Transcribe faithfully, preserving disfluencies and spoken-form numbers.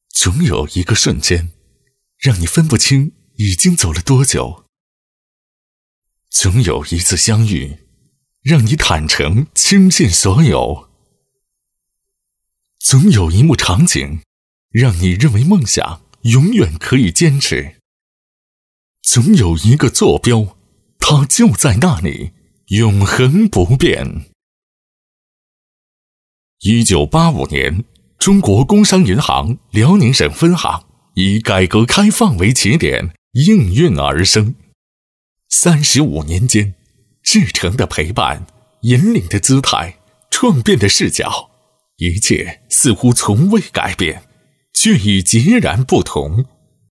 总有一个瞬间，让你分不清已经走了多久。总有一次相遇，让你坦诚倾尽所有。总有一幕场景，让你认为梦想永远可以坚持。总有一个坐标，它就在那里，永恒不变。一九八五年，中国工商银行辽宁省分行以改革开放为起点，应运而生。三十五年间，至诚的陪伴，引领的姿态，创变的视角，一切似乎从未改变，却已截然不同。